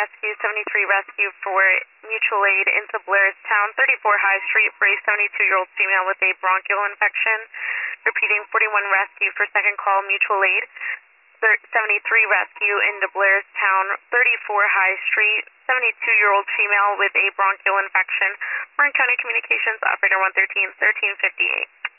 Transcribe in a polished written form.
Rescue, 73 Rescue for mutual aid into Blairstown, 34 High Street for a 72-year-old female with a bronchial infection. Repeating, 41 Rescue for second call mutual aid, 73 Rescue into Blairstown, 34 High Street, 72-year-old female with a bronchial infection. Marin County Communications, Operator 113, 1358.